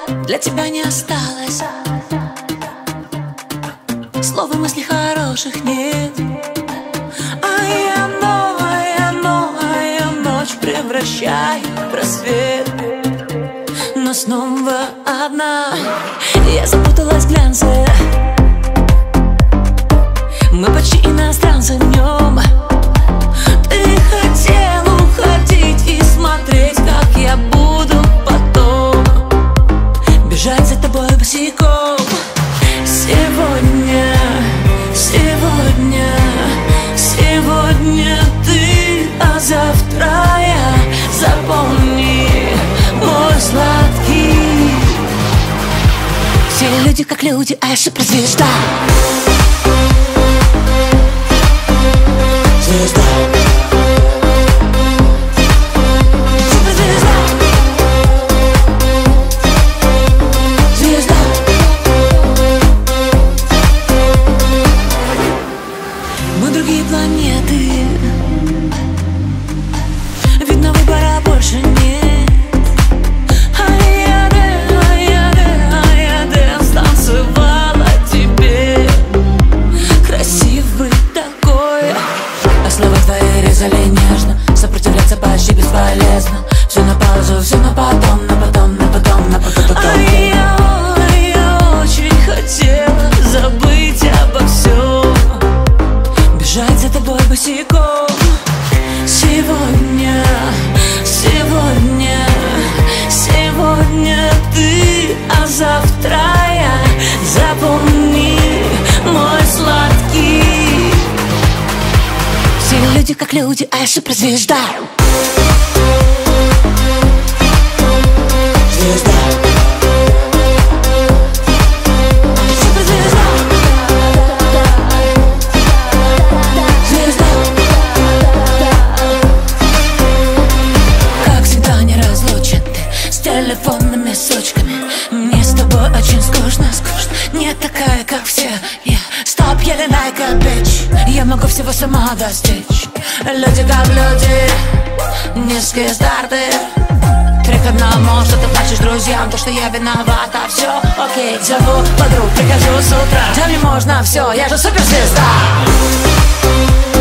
для тебя не осталось слов и мыслей хороших нет. А я ночь превращаю в рассвет. Но снова одна, я запуталась в глянце. Мы почти иностранцы днем. Ты хотел уходить и смотреть, как я буду потом бежать за тобой босиком. Сегодня ты, а завтра я. Запомни, мой сладкий. Все люди как люди, а я суперзвезда. Звезда. Суперзвезда. Звезда. Мы другие планеты. Видно, выбора больше нет. Станцевала тебе. Красивый такой. А слова твои резали нежно. Сопротивляться почти бесполезно. Все на паузу, все на потом, на потом, на потом, на потом. А я очень хотела забыть обо всем, бежать за тобой босиком. Сегодня ты, а завтра я. Запомни, мой сладкий. Все люди как люди, а я суперзвезда. Звезда. Суперзвезда. Звезда. Как всегда неразлучен ты с телефонными сучками. Мне с тобой очень скучно. Не такая, как все. Стоп, я не like a bitch. Я могу всего сама достичь. Люди как люди, низкие старты. Трек одному, что ты плачешь друзьям. То, что я виновата, все окей. Зову подруг, прихожу с утра. Да мне можно все, я же суперзвезда.